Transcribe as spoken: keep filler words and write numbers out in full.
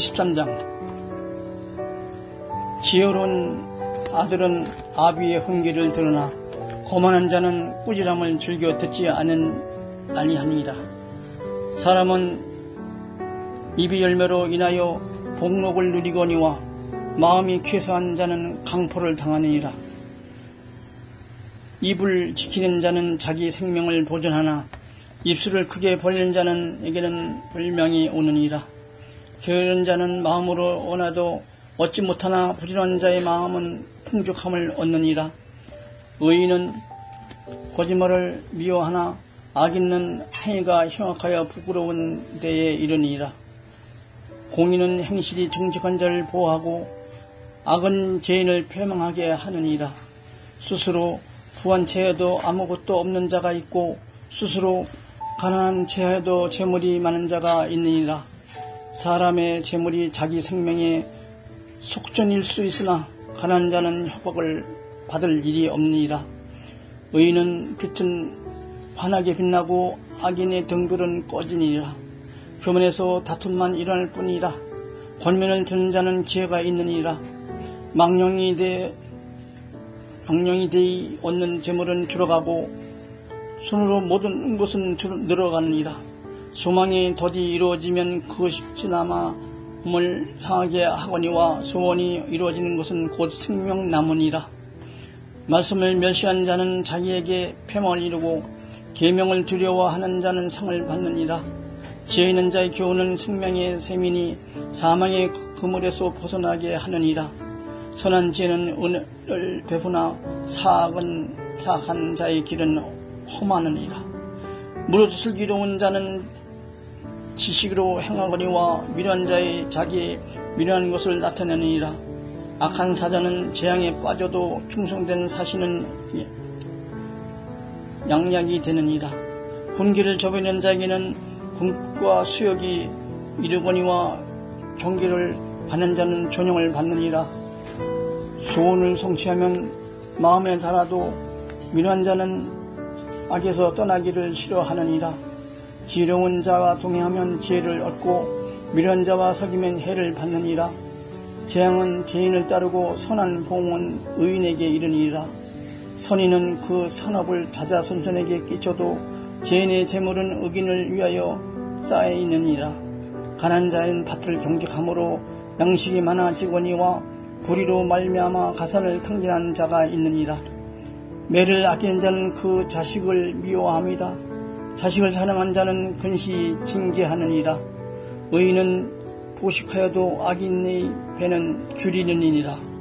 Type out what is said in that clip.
십삼 장. 지혜로운 아들은 아비의 훈계를 들으나 거만한 자는 꾸지람을 즐겨 듣지 않은 아니하니라. 사람은 입이 열매로 인하여 복록을 누리거니와 마음이 쾌소한 자는 강포를 당하느니라. 입을 지키는 자는 자기 생명을 보존하나 입술을 크게 벌리는 자는에게는 불명이 오느니라. 게으른 자는 마음으로 원하도 얻지 못하나 부지런한 자의 마음은 풍족함을 얻느니라. 의인은 거짓말을 미워하나 악인은 행위가 흉악하여 부끄러운 데에 이르니라. 공의는 행실이 정직한 자를 보호하고 악은 죄인을 패망하게 하느니라. 스스로 부한 채에도 아무것도 없는 자가 있고 스스로 가난한 채에도 재물이 많은 자가 있느니라. 사람의 재물이 자기 생명의 속전일 수 있으나 가난한 자는 협박을 받을 일이 없느니라. 의인은 빛은 환하게 빛나고 악인의 등불은 꺼지니라. 교문에서 다툼만 일어날 뿐이라. 권면을 듣는 자는 기회가 있느니라. 망령이 대 망령이 대이 얻는 재물은 줄어가고 손으로 모든 것은 늘어가느니라. 소망이 더디 이루어지면 그것이나마 몸을 상하게 하거니와 소원이 이루어지는 것은 곧 생명나무니라. 말씀을 멸시한 자는 자기에게 패망을 이루고 계명을 두려워하는 자는 상을 받느니라. 지혜 있는 자의 교훈은 생명의 셈이니 사망의 그물에서 벗어나게 하느니라. 선한 지혜는 은혜를 베푸나 사악은 사악한 자의 길은 험하느니라. 무릇 슬기로운 자는 지식으로 행하거니와 미련한 자의 자기의 미련한 것을 나타내느니라. 악한 사자는 재앙에 빠져도 충성된 사신은 양약이 되느니라. 분기를 저버리는 자에게는 궁과 수욕이 이르거니와 경계를 받는 자는 존영을 받느니라. 소원을 성취하면 마음에 달아도 미련한 자는 악에서 떠나기를 싫어하느니라. 지혜로운 자와 동행하면 지혜를 얻고 미련한 자와 사귀면 해를 받느니라. 재앙은 죄인을 따르고 선한 봉은 의인에게 이르니라. 선인은 그 선업을 찾아 손손에게 끼쳐도 죄인의 재물은 의인을 위하여 쌓여있느니라. 가난한 자는 밭을 경작함으로 양식이 많아지거니와 불의로 말미암아 가산을 탕진하는 자가 있느니라. 매를 아끼는 자는 그 자식을 미워합니다. 자식을 사랑한 자는 근시 징계하느니라. 의인은 보식하여도 악인의 배는 줄이느니라.